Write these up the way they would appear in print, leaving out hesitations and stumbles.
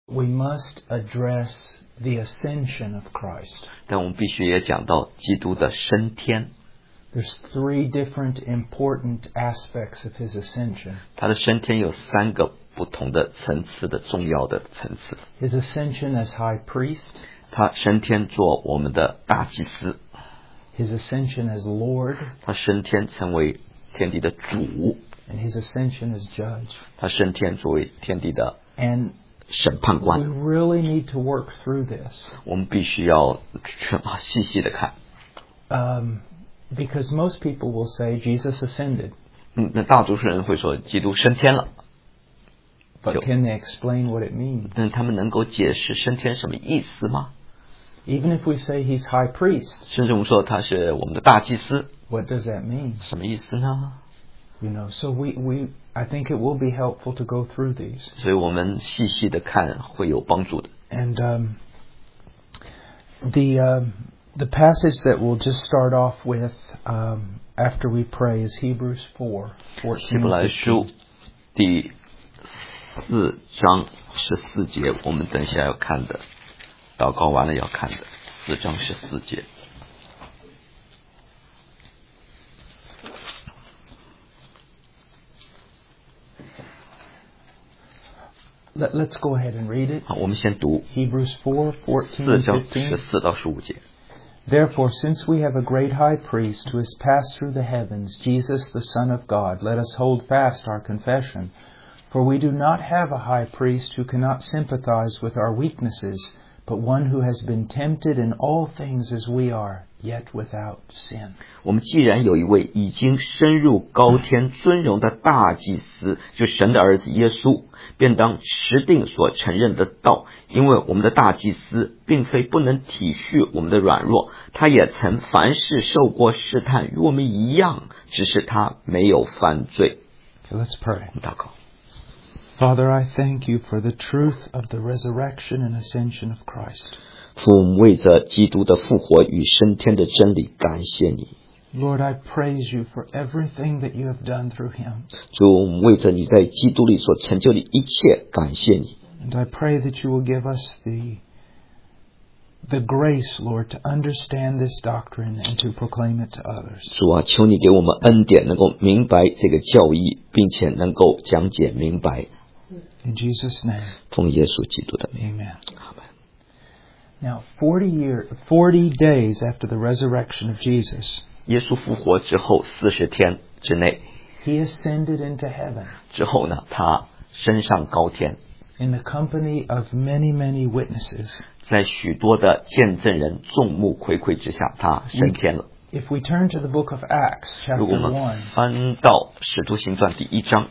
we must address the ascension of Christ. 但我们必须也讲到基督的升天。 There's 3 different important aspects of his ascension. 他的升天有3个不同的层次的重要的层次。 His ascension as high priest. 他升天做我们的大祭司。 His ascension as Lord. 他升天成为天地的主。 And his ascension as judge. 他升天作为天地的 And 审判官。 we really need to work through this. 我们必须要细细的看。 Because most people will say Jesus ascended. 那大多数人会说基督升天了。 But can they explain what it means? 但他们能够解释升天什么意思吗？ Even if we say he's high priest. 甚至我们说他是我们的大祭司。 What does that mean? 什么意思呢？ So I think it will be helpful to go through these. 所以我们细细的看会有帮助的。 And the passage that we'll just start off with after we pray is Hebrews 4:14. 希伯来书第4章14节，我们等一下要看的，祷告完了要看的4章14节。 Let's go ahead and read it. 好，我们先读 Hebrews 4:14 4 and 章 15. 14到15节。 Therefore, since we have a great high priest who has passed through the heavens, Jesus the Son of God, let us hold fast our confession. For we do not have a high priest who cannot sympathize with our weaknesses, but one who has been tempted in all things as we are, yet without sin. 我们既然有一位已经升入高天尊荣的大祭司，就神的儿子耶稣，便当持定所承认的道，因为我们的大祭司并非不能体恤我们的软弱，他也曾凡事受过试探，与我们一样，只是他没有犯罪。 So let's pray. 我们祷告。 Father, I thank you for the truth of the resurrection and ascension of Christ. 父，我们为着基督的复活与升天的真理感谢你。 Lord, I praise you for everything that you have done through him. 主，我们为着你在基督里所成就的一切感谢你。 And I pray that you will give us the grace, Lord, to understand this doctrine and to proclaim it to others. 主啊，求你给我们恩典，能够明白这个教义，并且能够讲解明白。 In Jesus' name, 奉耶稣基督的名， amen. 阿门。 Now, 40 days after the resurrection of Jesus, 耶稣复活之后40天之内， he ascended into heaven 之后呢，他升上高天， in the company of many, many witnesses. 在许多的见证人众目睽睽之下，他升天了。 If we turn to the book of Acts, 如果 chapter 我们 1, 翻到使徒行传第1章，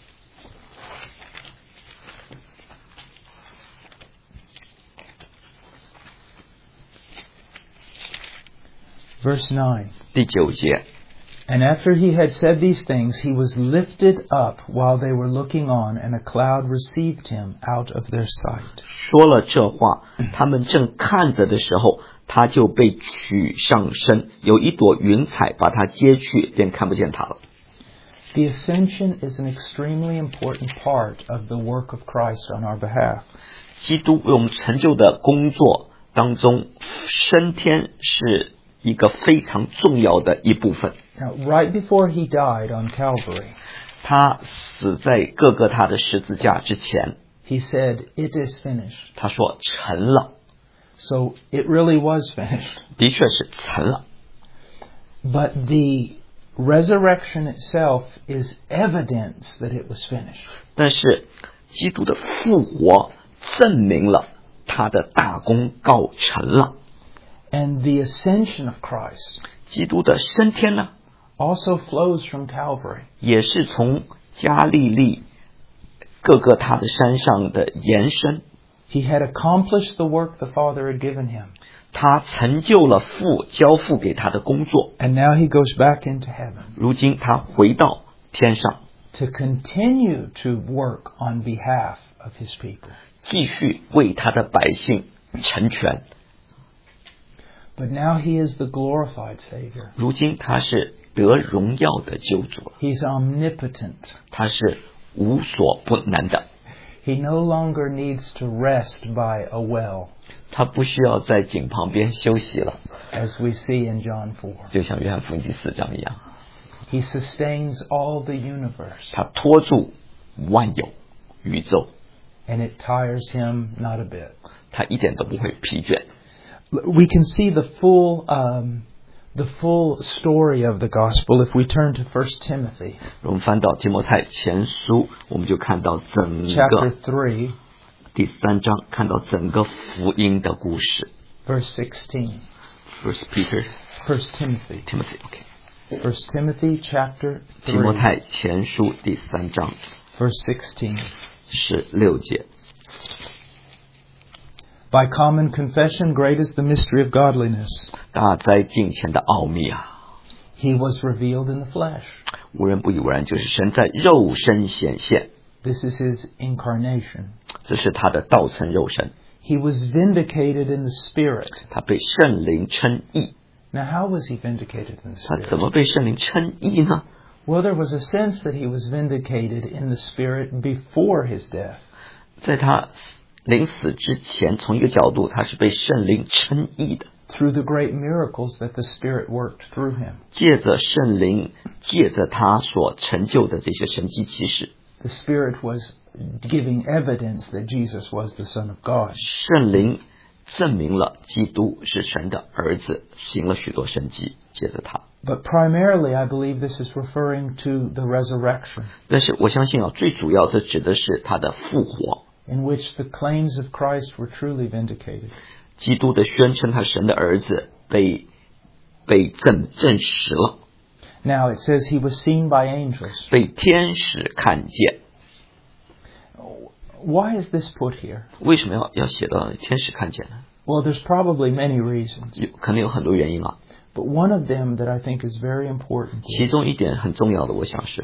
verse 9. 第9节， And after he had said these things, he was lifted up while they were looking on, and a cloud received him out of their sight. 说了这话，他们正看着的时候，他就被取上升，有一朵云彩把他接去，便看不见他了。 The ascension is an extremely important part of the work of Christ on our behalf. 基督为我们成就的工作当中，升天是一个非常重要的一部分。 Now, right before he died on Calvary, 他死在各个他的十字架之前， he said, "It is finished." 他说成了， So it really was finished. 的确是成了。 But the resurrection itself is evidence that it was finished. 但是基督的复活证明了他的大功告成了。 And the ascension of Christ 基督的升天呢， also flows from Calvary. 也是从加利利各个他的山上的延伸。 He had accomplished the work the Father had given him. 他成就了父交付给他的工作， And now he goes back into heaven 如今他回到天上， to continue to work on behalf of his people. 继续为他的百姓成全。 But now he is the glorified Savior. 如今他是得荣耀的救主， He's omnipotent. 他是无所不能的， He no longer needs to rest by a well, 他不需要在井旁边休息了， as we see in John 4. 就像约翰福音第4章一样， He sustains all the universe, 他托住万有宇宙， and it tires him not a bit. 他一点都不会疲倦。 We can see the full story of the gospel if we turn to 1 Timothy 我们翻到提摩太前书，我们就看到整 chapter 个 3, 第3章，看到整个福音的故事。 verse 16. First Peter, 1 Timothy. Timothy, OK， 1 Timothy chapter 提摩 3, 太前书第3章 verse 16. 16节。 By common confession, great is the mystery of godliness. 大哉敬虔的奥秘啊！ He was revealed in the flesh. 无人不以为然，就是神在肉身显现， This is his incarnation. 这是他的道成肉身。 He was vindicated in the Spirit. 他被圣灵称义， Now, how was he vindicated in the 他 Spirit? 怎么被圣灵称义呢？ Well, there was a sense that he was vindicated in the Spirit before his death. 在他临死之前，从一个角度，他是被圣灵称义的。 Through the great miracles that the Spirit worked through him. 借着圣灵，借着他所成就的这些神迹奇事， The Spirit was giving evidence that Jesus was the Son of God. 圣灵证明了基督是神的儿子，行了许多神迹，借着他。 But primarily, I believe this is referring to the resurrection, 但是我相信啊，最主要这指的是他的复活。 in which the claims of Christ were truly vindicated. 基督的宣称他神的儿子被证实了， Now, it says he was seen by angels. 被天使看见。 Why is this put here? 为什么要写到天使看见呢？ Well, there's probably many reasons, 可能有很多原因啊。 but one of them that I think is very important 其 is 中一点很重要的，我想是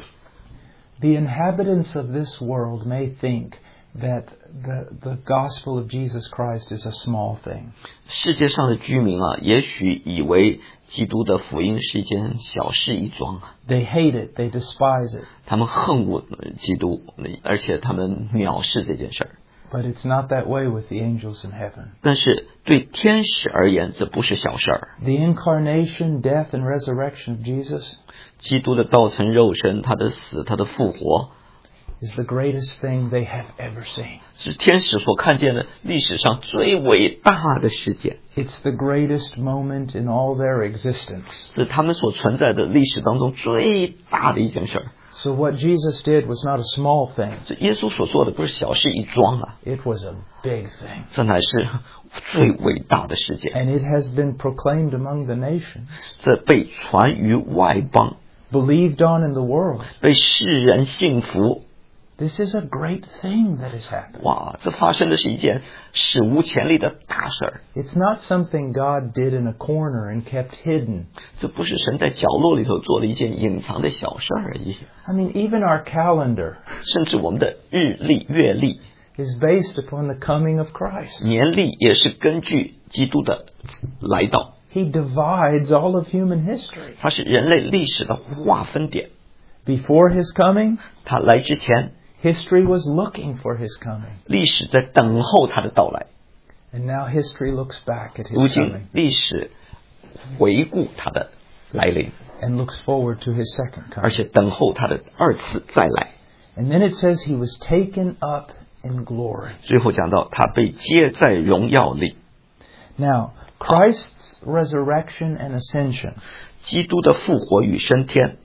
the inhabitants of this world may think that the gospel of Jesus Christ is a small thing. 世界上的居民啊，也许以为基督的福音是一件小事一桩啊， They hate it, they despise it, 他们恨恶基督，而且他们藐视这件事儿。 but it's not that way with the angels in heaven. 但是对天使而言，这不是小事儿。 The incarnation, death, and resurrection of Jesus 基督的道成肉身，他的死，他的复活， is the greatest thing they have ever seen. 是天使所看见的历史上最伟大的事件， It's the greatest moment in all their existence. 是他们所存在的历史当中最大的一件事儿。 So what Jesus did was not a small thing. 这耶稣所做的不是小事一桩啊， It was a big thing. 这乃是最伟大的事件。 And it has been proclaimed among the nations, 这被传于外邦， believed on in the world. 被世人信服。 This is a great thing that has happened. 哇，这发生的是一件史无前例的大事儿。 It's not something God did in a corner and kept hidden. 这不是神在角落里头做的一件隐藏的小事儿而已。 I mean, even our calendar 甚至我们的日历、月历、 is based upon the coming of Christ. 年历也是根据基督的来到， He divides all of human history. 它是人类历史的划分点。 Before his coming, 他来之前， history was looking for his coming. 历史在等候他的到来。 And now history looks back at 如 his 今 coming 历史回顾他的来临， and looks forward to his second 而 coming. 且等候他的二次再来。 And then it says he was taken up in glory. 最后讲到他被接在荣耀里。 Now, Christ's resurrection and ascension, 基督的复活与升天，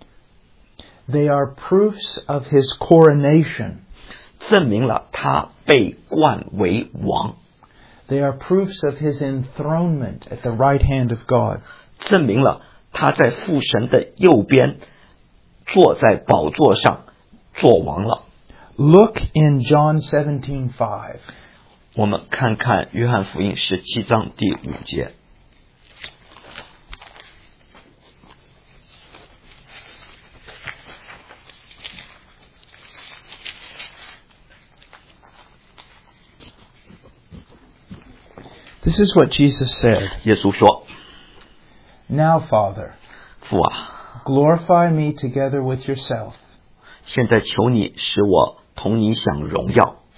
they are proofs of his coronation. 证明了他被冠为王， They are proofs of his enthronement at the right hand of God. 证明了他在父神的右边，坐在宝座上做王了。 Look in John 17:5. 我们看看约翰福音17章第5节。 This is what Jesus said. 耶稣说 Now, Father, 父啊， glorify me together with yourself, 现在求你使我同你享荣耀，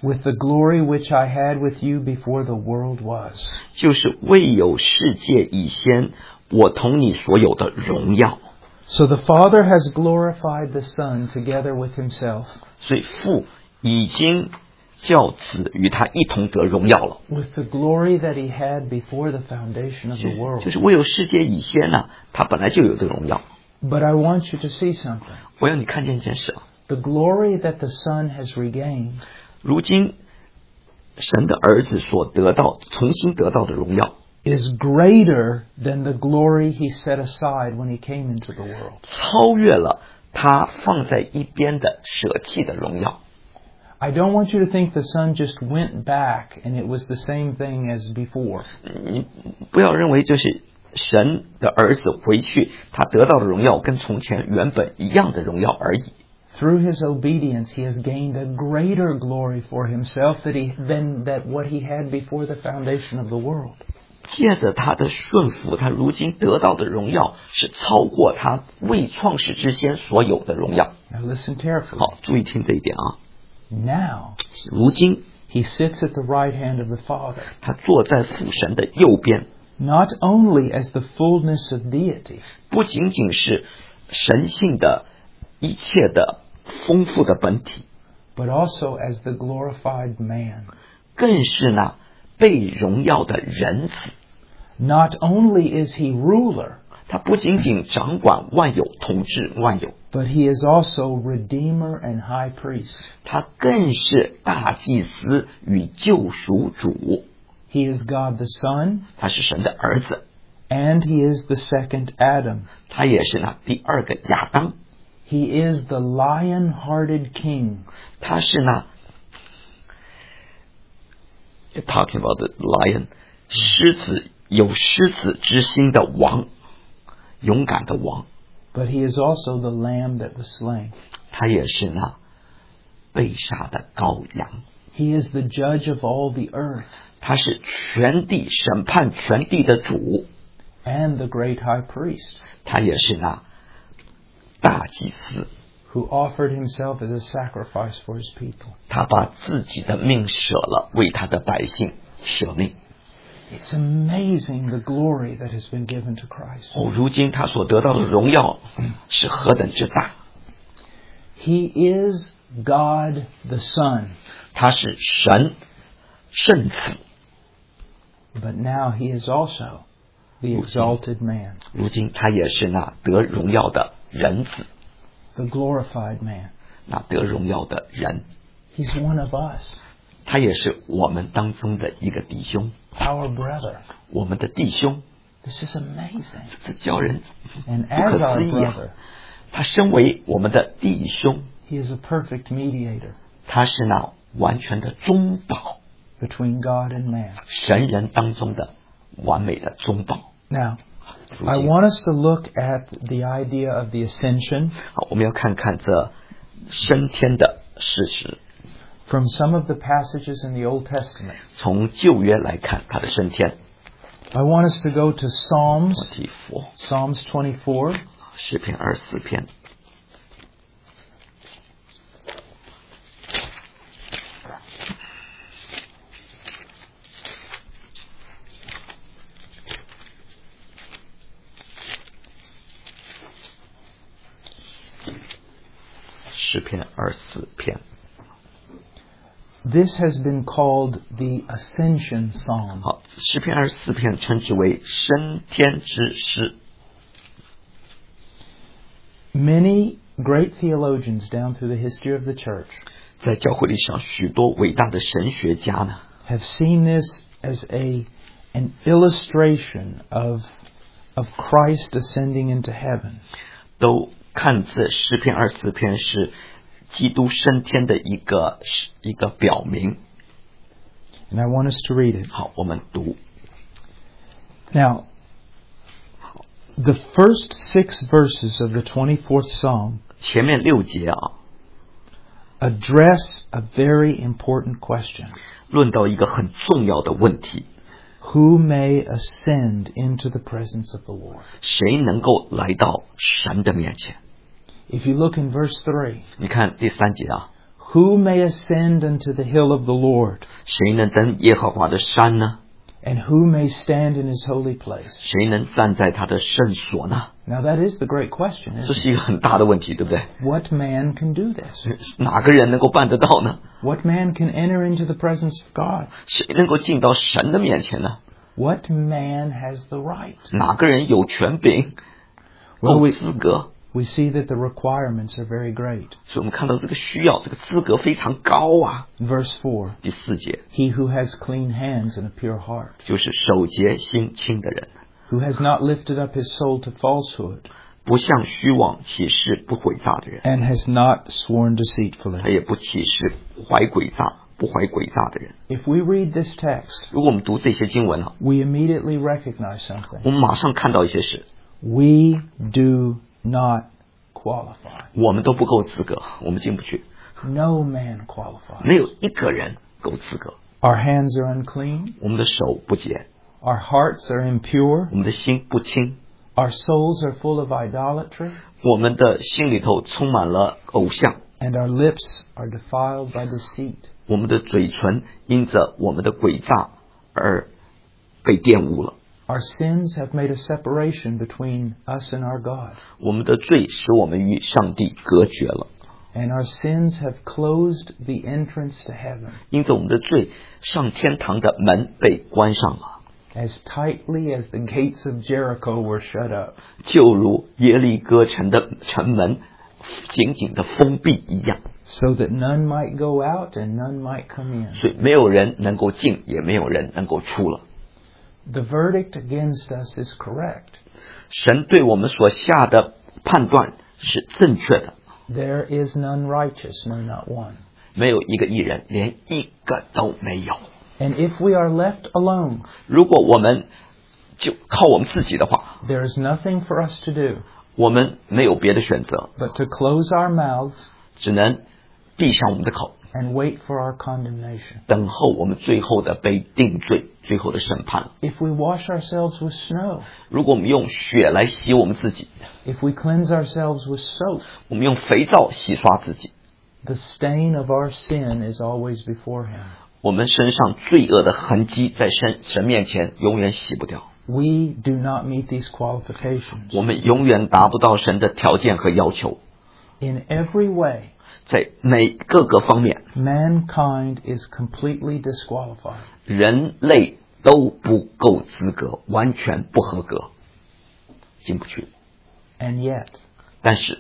with the glory which I had with you before the world was. 就是未有世界以先，我同你所有的荣耀。 So the Father has glorified the Son together with himself. 所以父已经叫子与他一同得荣耀了。 With the glory that he had before the foundation of the world. 就是未有世界以先呢，他本来就有这个荣耀。 But I want you to see something. 我要你看见一件事啊， The glory that the Son has regained 如今神的儿子所得到、重新得到的荣耀， is greater than the glory he set aside when he came into the world. 超越了他放在一边的舍弃的荣耀。 I don't want you to think the Son just went back and it was the same thing as before. 你不要认为就是神的儿子回去，他得到的荣耀跟从前原本一样的荣耀而已。 Through his obedience, he has gained a greater glory for himself than what he had before the foundation of the world. 借着他的顺服，他如今得到的荣耀是超过他未创世之前所有的荣耀。 Now listen carefully. 好，注意听这一点啊！ Now, 如今 he sits at the right hand of the Father, 他坐在父神的右边， not only as the fullness of deity, 不仅仅是神性的一切的丰富的本体， but also as the glorified man. 更是那被荣耀的人子。 Not only is he ruler, 他不仅仅掌管万有，统治万有， but he is also Redeemer and High Priest. 他更是大祭司与救赎主。 He is God the Son, 他是神的儿子， and he is the second Adam. 他也是那第二个亚当， He is the lion-hearted king. 他是那 talking about the lion 狮子有狮子之心的王，勇敢的王。 But he is also the lamb that was slain. 他也是那被杀的羔羊， He is the judge of all the earth 他是全地审判全地的主， and the great high priest 他也是那大祭司， who offered himself as a sacrifice for his people. 他把自己的命舍了，为他的百姓舍命。 It's amazing the glory that has been given to Christ. 如今他所得到的荣耀是何等之大！ He is God the Son, 他是神圣子， but now he is also the exalted man, 如今他也是那得荣耀的人子， the glorified man. 那得荣耀的人， He's one of us, 他也是我们当中的一个弟兄， our brother. 我们的弟兄， This is amazing. 这叫人 And 不可 as our 思议啊！ brother, 他身为我们的弟兄， he is a perfect mediator 他是那完全的中保， between God and man. 神人当中的完美的中保。 Now, 如 I 今 want us to look at the idea of the ascension 好，我们要看看这升天的事实。 from some of the passages in the Old Testament. 从旧约来看，他的升天。 I want us to go to Psalms, 祈福 Psalms 24. 诗篇24篇。诗篇24篇。 This has been called the Ascension Psalm. 好，诗篇24篇称之为升天之诗。 Many great theologians down through the history of the church 在教会历史上，许多伟大的神学家呢， have seen this as an illustration of Christ ascending into heaven. 都看这诗篇24篇是基督升天的一个表明。 And I want us to read it. 好，我们读。 Now, the first 6 verses of the 24th Psalm 前面6节啊， address a very important question. 论到一个很重要的问题： Who may ascend into the presence of the Lord? 谁能够来到神的面前？ If you look in verse 3, 你看第3节啊， Who may ascend unto the hill of the Lord? 谁能登耶和华的山呢？ And who may stand in his holy place? 谁能站在他的圣所呢？ Now that is the great question, 这 isn't 是一个很大的问题，对不对？ it? What man can do this? 哪个人能够办得到呢？ What man can enter into the presence of God? 谁能够进到神的面前呢？ What man has the right? 哪个人有权柄、 Well, 够 we, 资格？ we see that the requirements are very great. 所以我们看到这个需要，这个资格非常高啊。 Verse 4, 第4节 He who has clean hands and a pure heart, 就是手洁心清的人， who has not lifted up his soul to falsehood, 不向虚妄起誓不诡诈的人， and has not sworn 他 deceitfully. 也不起誓怀诡诈、不怀诡诈的人。 If we read this text, 如果我们读这些经文啊， we immediately recognize something. 我们马上看到一些事， We do not qualify. 我们都不够资格，我们进不去， No man qualifies. 没有一个人够资格。 Our hands are unclean. 我们的手不洁， Our hearts are impure. 我们的心不清， Our souls are full of idolatry. 我们的心里头充满了偶像， And our lips are defiled by deceit. 我们的嘴唇因着我们的诡诈而被玷污了。 Our sins have made a separation between us and our God. 我们的罪使我们与上帝隔绝了， And our sins have closed the entrance to heaven 因着我们的罪，上天堂的门被关上了， as tightly as the gates of Jericho were shut up. 就如耶利哥城的城门紧紧的封闭一样， So that none might go out and none might come in. 所以没有人能够进，也没有人能够出了。 The verdict against us is correct. 神对我们所下的判断是正确的， There is none righteous, no, not one. 没有一个义人，连一个都没有。 And if we are left alone, 如果我们就靠我们自己的话， there is nothing for us to do 我们没有别的选择， but to close our mouths 只能闭上我们的口， and wait for our condemnation. 等候我们最后的被定罪，最后的审判。 If we wash ourselves with snow, 如果我们用血来洗我们自己， if we cleanse ourselves with soap, 我们用肥皂洗刷自己， the stain of our sin is always before Him. 我们身上罪恶的痕迹在神面前永远洗不掉， We do not meet these qualifications. 我们永远达不到神的条件和要求。 In every way, 在每各个方面， mankind is completely disqualified. 人类都不够资格，完全不合格，进不去。 And yet, 但是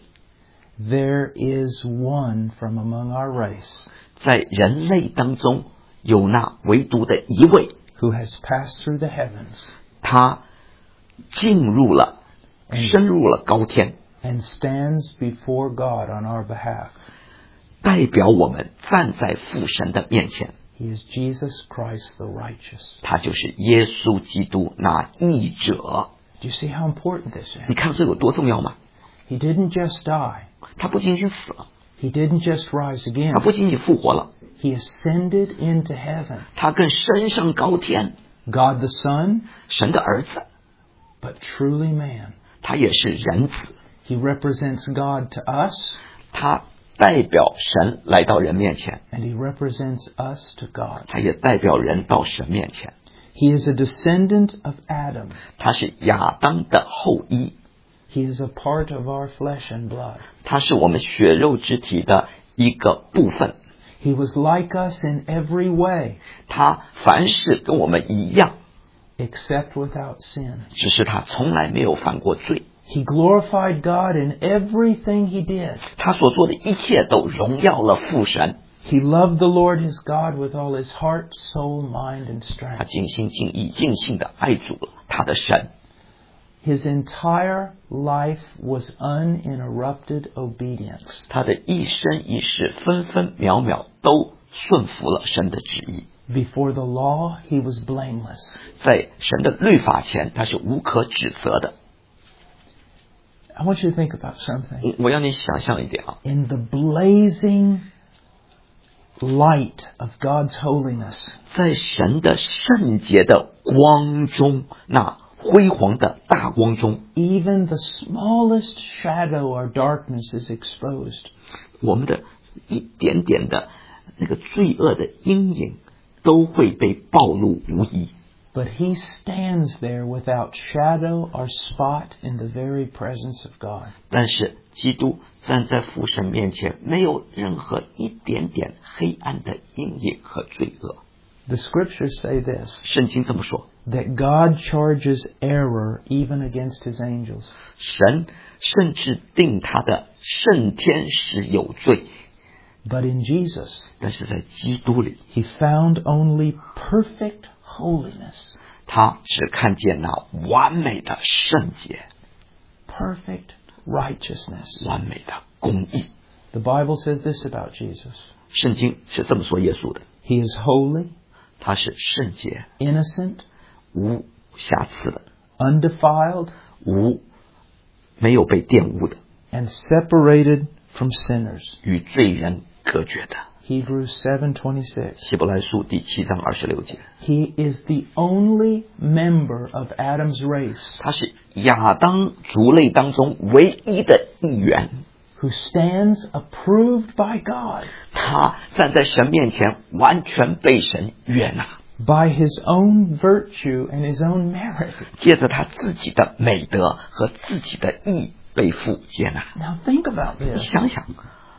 there is one from among our race 在人类当中，有那唯独的一位， who has passed through the heavens 他进入了、深入了高天， and stands before God on our behalf. 代表我们站在父神的面前。 He is Jesus Christ the righteous. 他就是耶稣基督那义者。 Do you see how important this 你 is? 看这有多重要吗？ He didn't just die. 他不仅仅死了， He didn't just rise 他 again. 不仅仅复活了， He ascended into heaven. 他更升上高天。 God the Son, 神的儿子， but truly man. 他也是人子， He represents God to us, 他代表神来到人面前， and He represents us to God. 他也代表人到神面前。 He is a descendant of Adam. 他是亚当的后裔， He is a part of our flesh and blood. 他是我们血肉之体的一个部分。 He was like us in every way, 他凡事跟我们一样， except without sin. 只是他从来没有犯过罪。 He glorified God in everything he did. 他所做的一切都荣耀了父神。 He loved the Lord his God with all his heart, soul, mind, and 他 strength. 尽心尽意尽性的爱主了他的神。 His entire life was uninterrupted obedience. 他的一生一世分分秒秒都顺服了神的旨意。 Before the law, he was blameless. 在神的律法前，他是无可指责的。 I want you to think about something. 我要你想象一点啊， In the blazing light of God's holiness, 在神的圣洁的光中，那辉煌的大光中， even the smallest shadow or darkness is exposed. 我们的一点点的那个罪恶的阴影都会被暴露无遗。 But he stands there without shadow or spot in the very presence of God. 但是基督站在父神面前，没有任何一点点黑暗的阴影和罪恶。 The scriptures say this, 圣经这么说， that God charges error even against his angels. 神甚至定他的圣天使有罪， But in Jesus, 但是在基督里， he found only perfect holiness, 他只看见那完美的圣洁， perfect righteousness. 完美的公义。 The Bible says this about Jesus. 圣经是这么说耶稣的， He is holy, 他是圣洁， innocent, 无瑕疵的， undefiled, 没有被玷污的， and separated from sinners. 与罪人隔绝的。 Hebrews 7:26. 希伯来书第7章26节， He is the only member of Adam's race 他是亚当族类当中唯一的一员， who stands approved by God 他站在神面前完全被神悦纳， by his own virtue and his own merit. 借着他自己的美德和自己的义被父接纳。 Now think about 你 this. 想想，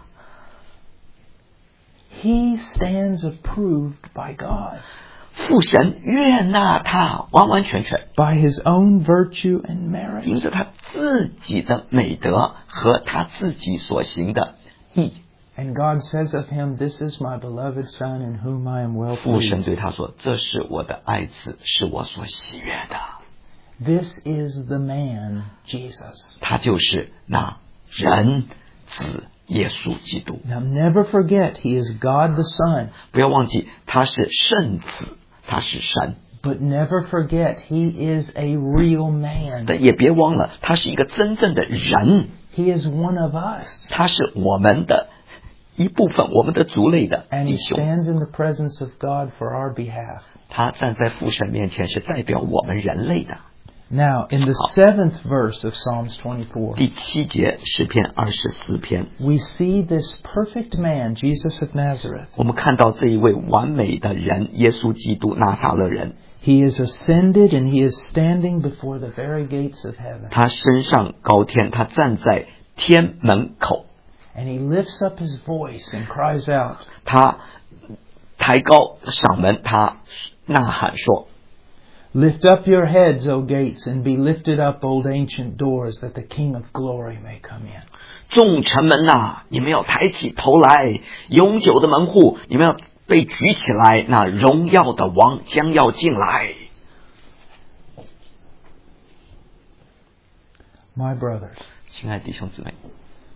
He stands approved by God 父神悦纳他完完全全， by his own virtue and 因 merit. 着他自己的美德和他自己所行的义。 And God says of him, "This is my beloved Son in whom I am well 父神 pleased." 对他说：“这是我的爱子，是我所喜悦的。” This is the man, Jesus. 他就是那人子耶稣基督。 Now never forget, he is God the Son. 不要忘记，他是圣子，他是神。 But never forget, he is a real man. 但也别忘了，他是一个真正的人， He is one of us. 他是我们的一部分，我们的族类的 And 弟 he 兄。 stands in the presence of God for our behalf. 他站在父神面前，是代表我们人类的。 Now, in the 7th verse of Psalms 24, 第7节诗篇24篇， we see this perfect man, Jesus of Nazareth. 我们看到这一位完美的人，耶稣基督拿撒勒人。 He is ascended and he is standing before the very gates of heaven. 他升上高天，他站在天门口， And he lifts up his voice and cries out, 他抬高嗓门，他呐喊说： "Lift up your heads, O gates, and be lifted up, old ancient doors, that the King of glory may come in." 众城门呐，你们要抬起头来，永久的门户，你们要被举起来，那荣耀的王将要进来。 My brothers, 亲爱的弟兄姊妹，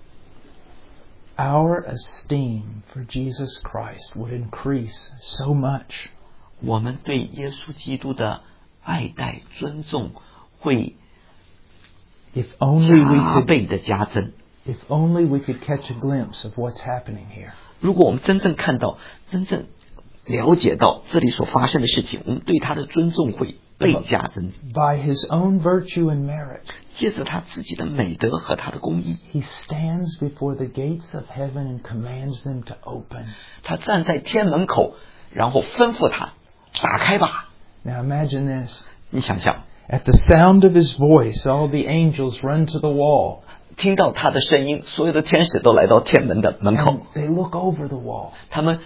our esteem for Jesus Christ would increase so much 我们对耶稣基督的爱戴尊重会 if only we 加 could 倍的加增。 if only we could catch a glimpse of what's happening here. 如果我们真正看到、真正了解到这里所发生的事情，我们对他的尊重会倍加增。 By his own virtue and merit, 借着他自己的美德和他的公义， he stands before the gates of heaven and commands them to open. 他站在天门口，然后吩咐他打开吧。 Now imagine this. 你想想， At the sound of his voice, all the angels run to the wall 听到他的声音，所有的天使都来到天门的门口 and，they look over the wall. 他们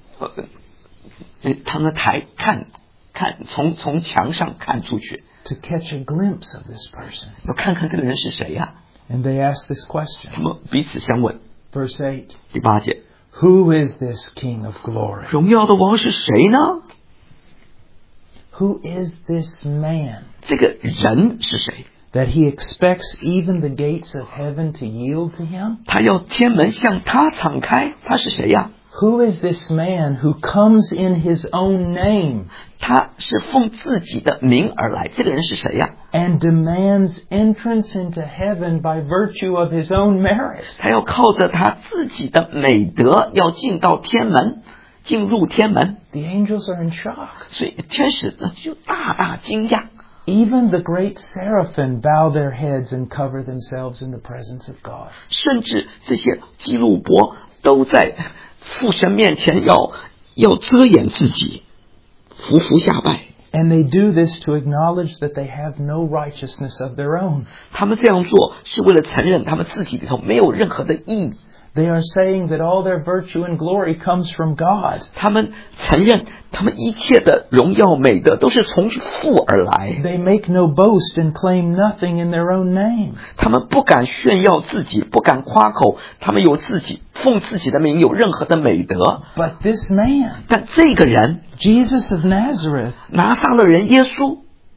从墙上看出去， To catch a glimpse of this person. 要看看这个人是谁呀、 And they ask this question. 他们彼此相问。 Verse 8. 第8节， Who is this King of glory? 荣耀的王是谁呢？ Who is this man 这个人是谁？ that he expects even the gates of heaven to yield to him? 他要天门向他敞开，他是谁呀？ Who is this man who comes in his own name 他是奉自己的名而来，这个人是谁呀？ and demands entrance into heaven by virtue of his own merit? 他要靠着他自己的美德，要进到天门，进入天门。 The angels are in shock. 所以天使呢就大大惊讶， Even the great seraphim bow their heads and cover themselves in the presence of God. 甚至这些基路伯都在父神面前要遮掩自己，匍匐下拜。 And they do this to acknowledge that they have no righteousness of their own. 他们这样做是为了承认他们自己里头没有任何的义。 They are saying that all their virtue and glory comes from God. 他们承认他们一切的荣耀美德都是从父而来。 They make no boast and claim nothing in their own name. 他们不敢炫耀自己，不敢夸口，他们有自己奉自己的名有任何的美德。 But this man, 但这个人 Jesus of Nazareth, 拿撒勒人耶稣，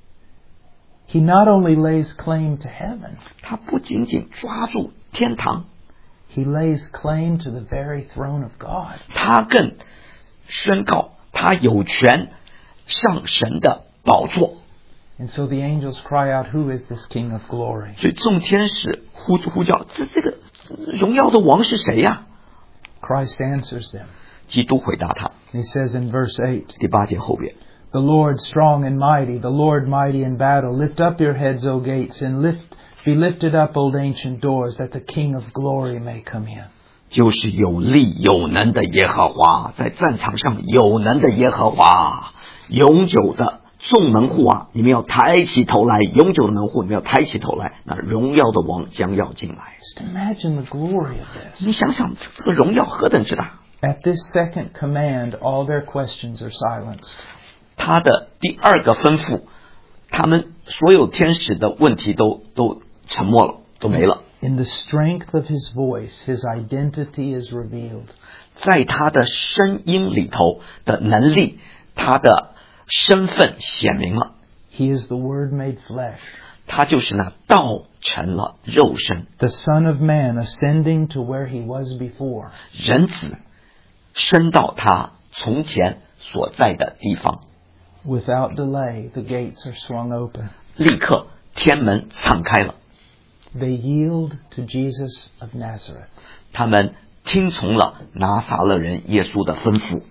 he not only lays claim to heaven, 他不仅仅抓住天堂， he lays claim to the very throne of God. 他更宣告他有权上神的宝座。 And so the angels cry out, "Who is this King of glory?" 所以众天使呼叫，这个荣耀的王是谁呀？ Christ answers them. 基督回答他。 He says in verse 8, 第8节后边， "The Lord strong and mighty, the Lord mighty in battle. Lift up your heads, O gates, and be lifted up, old ancient doors, that the King of glory may come in." 就是有力有能的耶和华，在战场上有能的耶和华，永久的众门户啊，你们要抬起头来，永久的门户，你们要抬起头来，那荣耀的王将要进来。 Just imagine the glory of this. 你想想，这个荣耀何等之大！ At this second command, all their questions are silenced. 他的第二个吩咐，他们所有天使的问题都沉默了，都没了。 In the strength of his voice, his identity is revealed. 在他的声音里头的能力，他的身份显明了。 He is the Word made flesh, 他就是那道成了肉身， the Son of Man ascending to where he was before. 人子升到他从前所在的地方， Without delay, the gates are swung open. 立刻天门敞开了， They yield to Jesus of Nazareth. 他们听从了拿撒勒人耶稣的吩咐。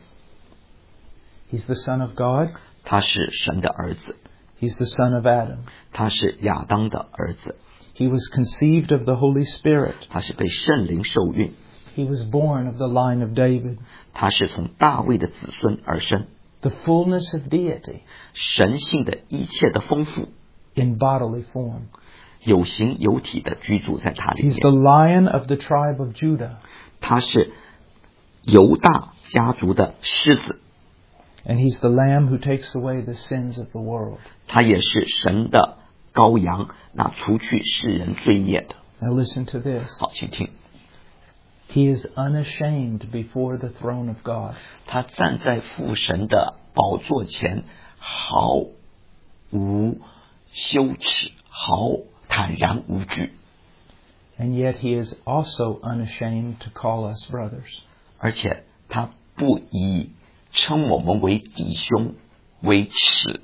He's the Son of God. 他是神的儿子， He's the son of Adam. 他是亚当的儿子， He was conceived of the Holy Spirit. 他是被圣灵受孕， He was born of the line of David. 他是从大卫的子孙而生， The fullness of deity 神性的一切的丰富， in bodily form. 有形有体的居住在他里 He's the 面。 Lion of the tribe of Judah. 他是犹大家族的狮子， And he's the Lamb who takes away the sins of the world. 他也是神的羔羊，那除去世人罪孽的。 Now listen to this. 好，请听， He is unashamed before the throne of God. 他站在父神的宝座前，毫无羞耻，毫坦然无惧， And yet he is also unashamed to call us brothers. 而且他不以称我们为弟兄为耻。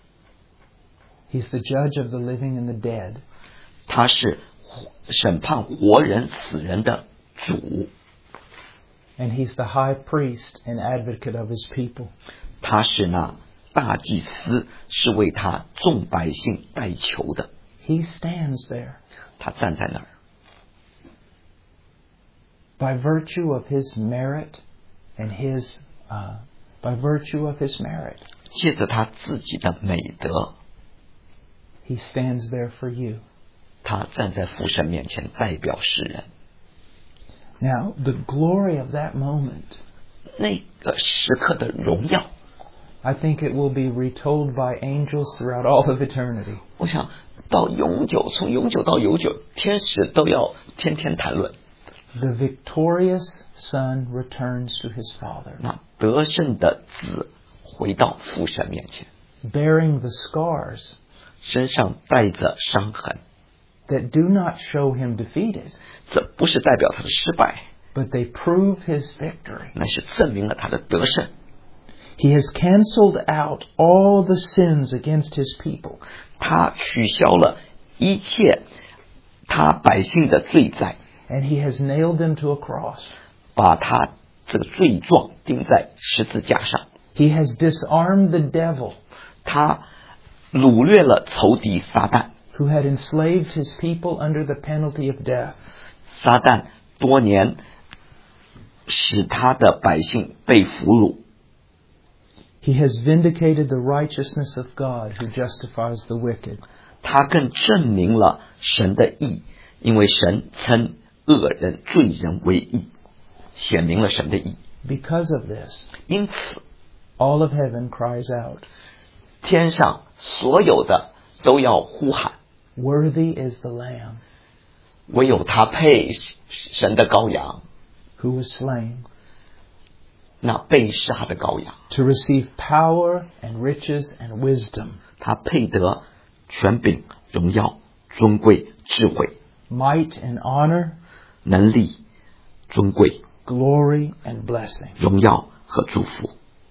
He's the judge of the living and the dead. 他是审判活人死人的主， And he's the high priest and advocate of his people. 他是那大祭司，是为他众百姓代求的。 He stands there. 他站在那儿， By virtue of his merit and by virtue of his merit, 借着他自己的美德， he stands there for you. 他站在父神面前代表世人。 Now, the glory of that moment, 那个时刻的荣耀， I think it will be retold by angels throughout all of eternity. 我想到永久，从永久到永久，天使都要天天谈论。 The victorious son returns to his father, 那得胜的子回到父神面前， bearing the scars 身上带着伤痕， that do not show him defeated, 这不是代表他的失败， but they prove his victory. 乃是证明了他的得胜。 He has canceled out all the sins against his people. 他取消了一切他百姓的罪债， And he has nailed them to a cross. 把他这个罪状钉在十字架上。 He has disarmed the devil 他掳掠了仇敌撒旦， who had enslaved his people under the penalty of death. 撒旦多年使他的百姓被俘虏。 He has vindicated the righteousness of God who justifies the wicked. 他更证明了神的义，因为神称恶人罪人为义，显明了神的义。 Because of this, 因此 all of heaven cries out, 天上所有的都要呼喊， Worthy is the Lamb 唯有他配神的羔羊， who was slain, 那被杀的羔羊， to receive power and riches and wisdom, 他配得权柄、荣耀、尊贵、智慧、 might and honor, 能力、尊贵、 glory and blessing. 荣耀和祝福。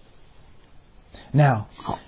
Now, 好，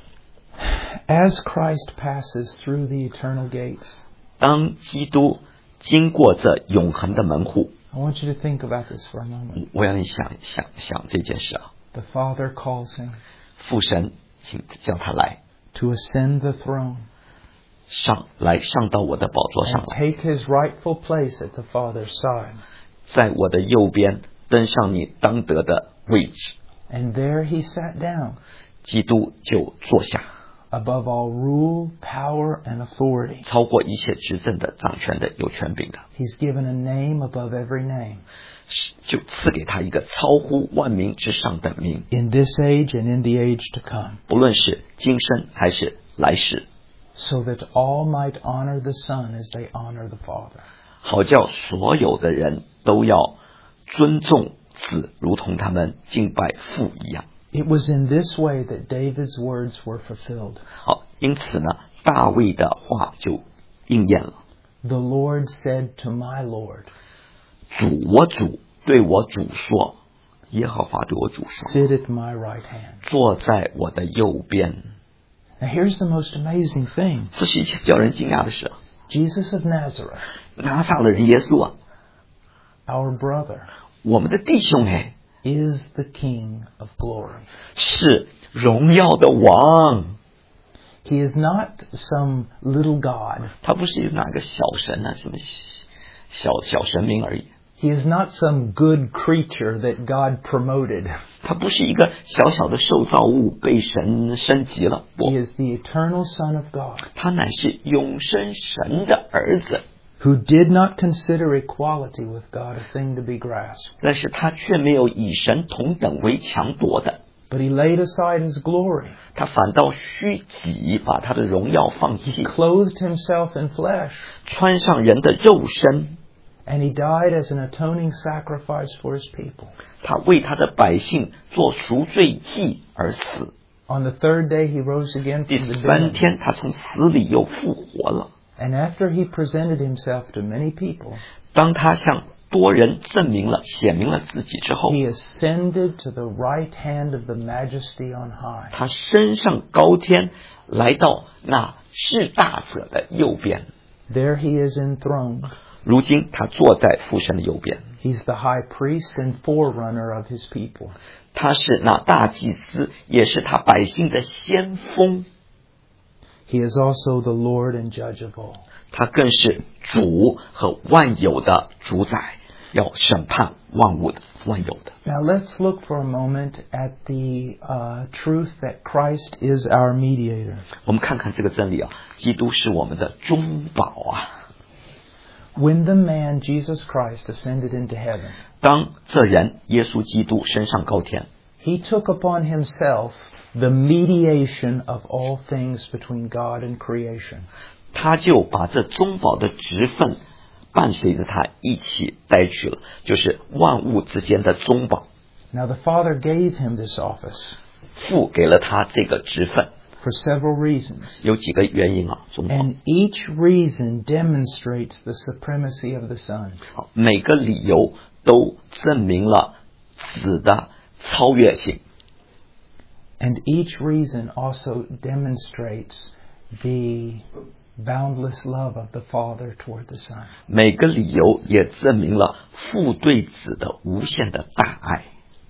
as Christ passes through the eternal gates, 当基督经过这永恒的门户， I want you to think about this for a moment. 我要你想这件事啊。 The Father calls him 父神，请叫他来 to ascend the throne 上到我的宝座上 and 来， take his rightful place at the Father's side. 在我的右边登上你当得的位置。 And there he sat down, 基督就坐下， above all rule, power, and authority. 超过一切执政的、掌权的、有权柄的， He's given a name above every name. 就赐给他一个超乎万民之上的名， In this age and in the age to come, 不论是今生还是来世， so that all might honor the Son as they honor the Father. 好叫所有的人都要尊重子，如同他们敬拜父一样。 It was in this way that David's words were fulfilled. 好，因此呢，大卫的话就应验了。 The Lord said to my Lord, 我主对我主说，耶和华对我主说， sit at my right hand. 坐在我的右边。 Now here's the most amazing thing. 这是一件叫人惊讶的事。 Jesus of Nazareth, 拿撒勒人耶稣啊， our brother, 我们的弟兄哎， is the King of glory. 是荣耀的王。 He is not some little god. 他不是哪个小神啊，什么小神明而已。 He is not some good creature that God promoted. 他不是一个小小的受造物被神升级了， He 不， is the eternal Son of God, 他乃是永生神的儿子。 who did not consider equality with God a thing to be grasped, 但是他却没有以神同等为强夺的， but he laid aside his glory. 他反倒虚己，把他的荣耀放 He 弃， clothed himself in flesh, 穿上人的肉身， and he died as an atoning sacrifice for his people. 他为他的百姓做赎罪祭而死。 On the third day he rose again 第 from the 三 dead, 天，他从死里又复活了。 and after he presented himself to many people, 当他向多人证明了、显明了自己之后， he ascended to the right hand of the Majesty on high. 他升上高天，来到那至大者的右边。 There he is enthroned. 如今他坐在父神的右边， He's the high priest and forerunner of his people. 他是那大祭司，也是他百姓的先锋。 He is also the Lord and judge of all. 他更是主和万有的主宰，要审判万物的万有的。 Now let's look for a moment at the truth that Christ is our mediator. 我们看看这个真理啊，基督是我们的中保啊。 When the man Jesus Christ ascended into heaven, 当这人耶稣基督升上高天， he took upon himself the mediation of all things between God and creation. 他就把这中保的职分伴随着他一起带去了，就是万物之间的中保。 Now the Father gave him this office 父给了他这个职分， for several reasons. 有几个原因啊，中保。 And each reason demonstrates the supremacy of the Son. 好，每个理由都证明了子的超越性。 And each reason also demonstrates the boundless love of the Father toward the Son. 每个理由也证明了父对子的无限的大爱。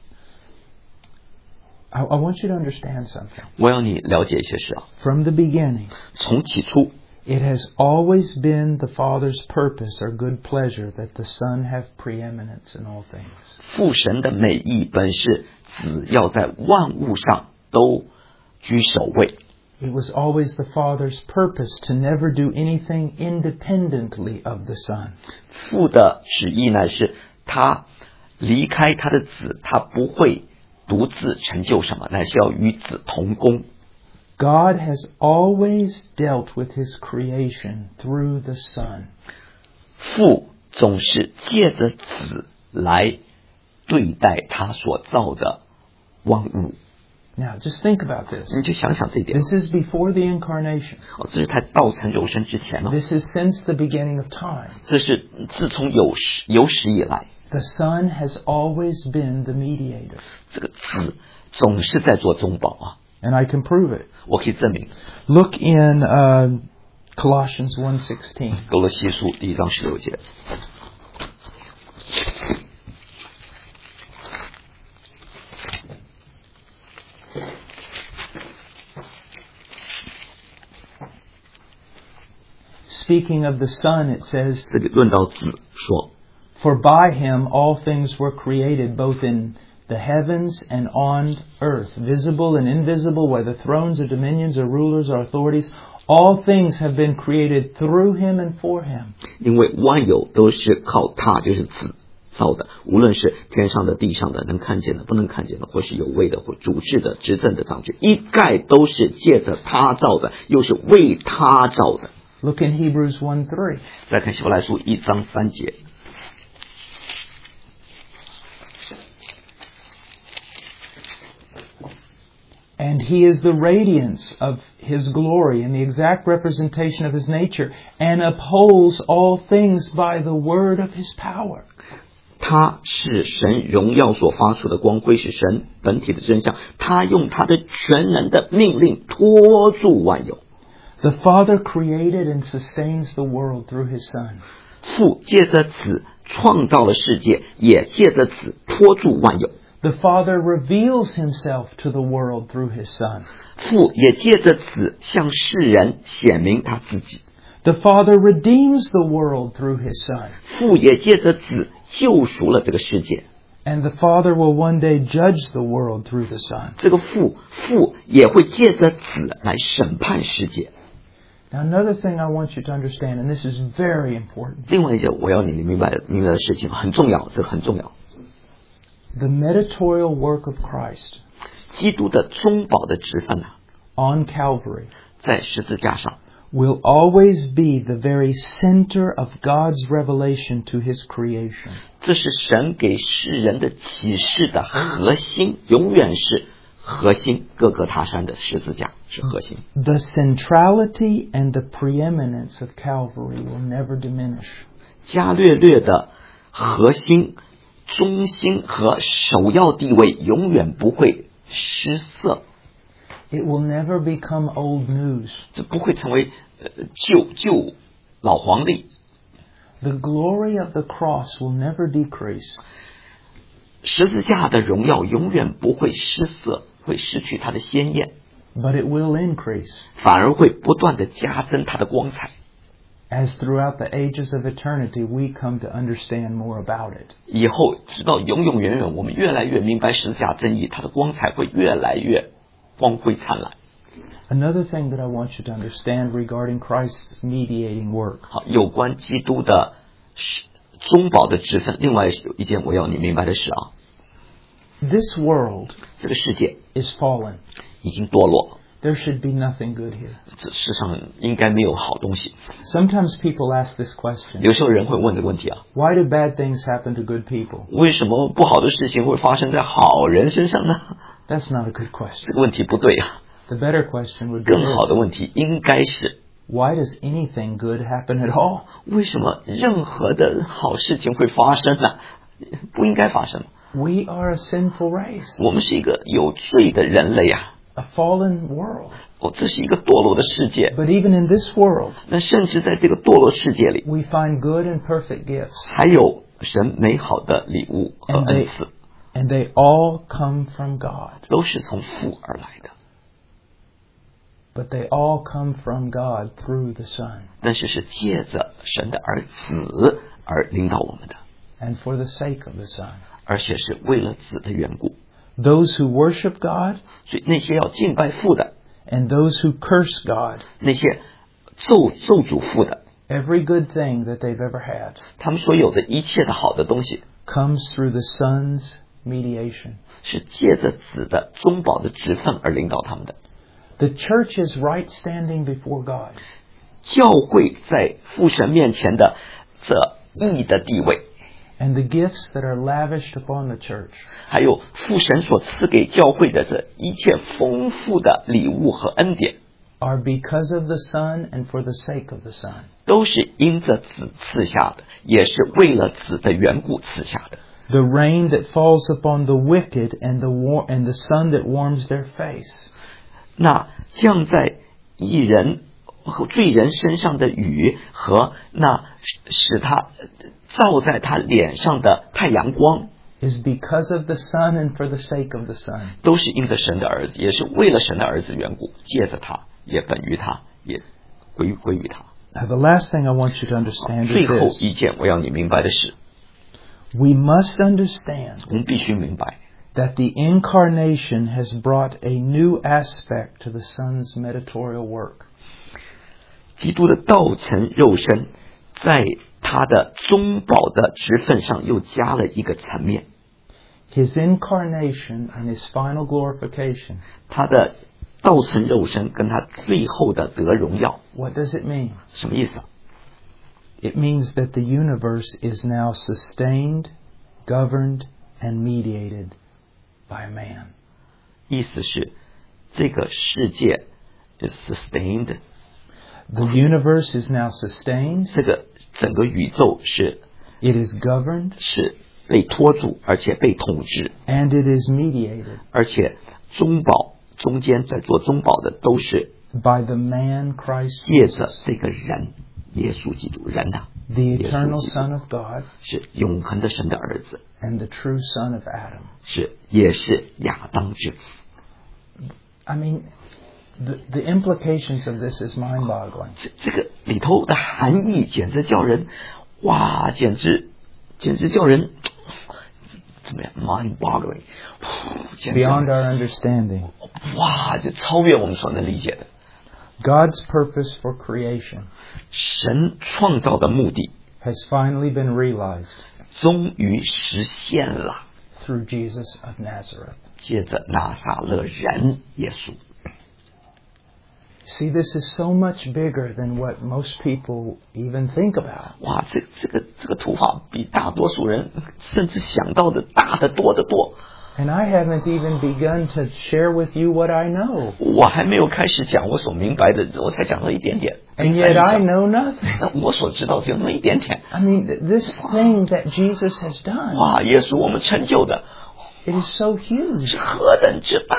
I want you to understand something. 我要你了解一些事啊， From the beginning, 从起初， It has always been the Father's purpose or good pleasure that the Son have preeminence in all things. 父神的美意本是子要在万物上都居首位。 It was always the Father's purpose to never do anything independently of the Son. 父的旨意呢是他离开他的子，他不会独自成就什么，乃是要与子同工。 God has always dealt with His creation through the Son. 父总是借着子来对待他所造的万物。 Now, just think about this. 你就想想这一点。 This is before the incarnation. 这是他道成肉身之前了。 This is since the beginning of time. 这是自从有史以来， The Son has always been the mediator. 这个子总是在做中保啊。 And I can prove it. 我可以证明。 Look in Colossians 1:16. 哥罗西书1章16节。 Speaking of the Son, it says, 这里论到子说， For by Him all things were created, both in the heavens and on earth, visible and invisible, whether thrones or dominions or rulers or authorities. All things have been created through Him and for Him. 因为万有都是靠他，就是子造的，无论是天上的、地上的，能看见的、不能看见的，或是有位的、或主治的、执政的、掌权，一概都是借着他造的，又是为他造的。 Look in Hebrews 1:3. 再看希伯来书1章3节。 And He is the radiance of His glory and the exact representation of His nature, and upholds all things by the word of His power. 他是神荣耀所发出的光辉，是神本体的真相。他用他的全能的命令托住万有。 The Father created and sustains the world through His Son. 父借着子创造了世界，也借着子托住万有。 The Father reveals Himself to the world through His Son. 父也借着子向世人显明他自己。 The Father redeems the world through His Son. 父也借着子救赎了这个世界。 And the Father will one day judge the world through the Son. 这个父也会借着子来审判世界。 Now, another thing I want you to understand, and this is very important. 另外一件我要你明白的事情很重要，这个很重要。 The mediatorial work of Christ 基督的中保的职分 on Calvary 在十字架上 will always be the very center of God's revelation to His creation. 这是神给世人的启示的核心，永远是核心。各个他山的十字架是核心。 The centrality and the preeminence of Calvary will never diminish. 伽略略的核心、中心和首要地位永远不会失色。 It will never become old news. 这不会成为旧老黄历。 The glory of the cross will never decrease. 十字架的荣耀永远不会失色，会失去它的鲜艳， But it will increase. 反而会不断的加增它的光彩。 As throughout the ages of eternity, we come to understand more about it. 以后直到永永远远，我们越来越明白十字架真义，它的光彩会越来越光辉灿烂。 Another thing that I want you to understand regarding Christ's mediating work. 好，有关基督的中保的职分，另外有一件我要你明白的是啊， This world 这个世界 is fallen. 已经堕落， There should be nothing good here. 这世上应该没有好东西。 Sometimes people ask this question. 有时候人会问这个问题啊， Why do bad things happen to good people? 为什么不好的事情会发生在好人身上呢？ That's not a good question. 这个问题不对啊。 The better question would be 更好的 this. 问题应该是， Why does anything good happen at all? 为什么任何的好事情会发生呢？不应该发生。 We are a sinful race, 我们是一个有罪的人类啊， a fallen world. 这是一个堕落的世界。 But even in this world, 那甚至在这个堕落世界里， we find good and perfect gifts. 还有神美好的礼物和恩赐， And they all come from God. 都是从父而来的。 But they all come from God through the Son. 但是是借着神的儿子而领导我们的， And for the sake of the Son. 而且是为了子的缘故。 Those who worship God 所以那些要敬拜父的， and those who curse God, 那些咒诅父的， every good thing that they've ever had 他们所有的一切的好的东西， comes through the Son's mediation. 是借着子的中保的职分而领导他们的。 The church is right standing before God. 教会在父神面前的这义的地位， And the gifts that are lavished upon the church 还有父神所赐给教会的这一切丰富的礼物和恩典， are because of the Son and for the sake of the Son. 都是因着子赐下的，也是为了子的缘故赐下的。 The rain that falls upon the wicked and the sun that warms their face. 那降在义人和罪人身上的雨和那使他照在他脸上的太阳光， Is because of the Son and for the sake of the Son. 都是因着神的儿子，也是为了神的儿子缘故，借着他，也本于他，也归于他。 Now, the last thing I want you to understand 最 is 后 this. 一件我要你明白的是， We must understand 我们必须明白， that the incarnation has brought a new aspect to the Son's mediatorial work. 基督的道成肉身，在他的中保的职分上又加了一个层面。 His incarnation and his final glorification. 他的道成肉身跟他最后的得荣耀， What does it mean? 什么意思啊？ It means that the universe is now sustained, governed, and mediated by a man. 意思是这个世界 is sustained， The universe is now sustained, 这个整个宇宙是 it is governed, 被托住，而且被统治， and it is mediated 而且中保中间在做中保的都是 by the man Christ 借着 Jesus, 这个人耶稣基督人呐、 the 耶稣 eternal 基督 Son of God 是永恒的神的儿子， and the true Son of Adam. 也是亚当之子。 I mean, the implications of this is mind-boggling. 这个里头的含义简直叫人哇，简直叫人怎么样 mind-boggling， 简直 Beyond our understanding. 哇，这超越我们所能理解的。 God's purpose for creation 神创造的目的 has finally been realized 终于实现了， through Jesus of Nazareth. 借着拿撒勒人耶稣。 See, this is so much bigger than what most people even think about. 哇，这个图画比大多数人甚至想到的大得多得多。 And I haven't even begun to share with you what I know. 我还没有开始讲我所明白的，我才讲到一点点。 And yet I know nothing. 那我所知道只有那么一点点。 I mean, this thing that Jesus has done, 哇，耶稣我们成就的 it is so huge 是何等之大！